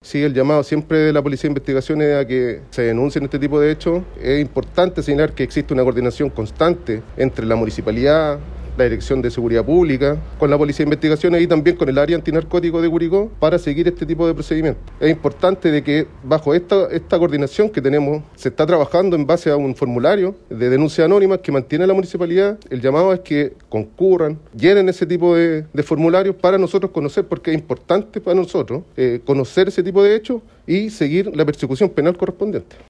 Sí, el llamado siempre de la Policía de Investigaciones a que se denuncien este tipo de hechos. Es importante señalar que existe una coordinación constante entre la municipalidad, la Dirección de Seguridad Pública, con la Policía de Investigaciones y también con el área antinarcótico de Curicó para seguir este tipo de procedimientos. Es importante de que bajo esta coordinación que tenemos se está trabajando en base a un formulario de denuncias anónimas que mantiene la municipalidad. El llamado es que concurran, llenen ese tipo de formularios para nosotros conocer, porque es importante para nosotros conocer ese tipo de hechos y seguir la persecución penal correspondiente.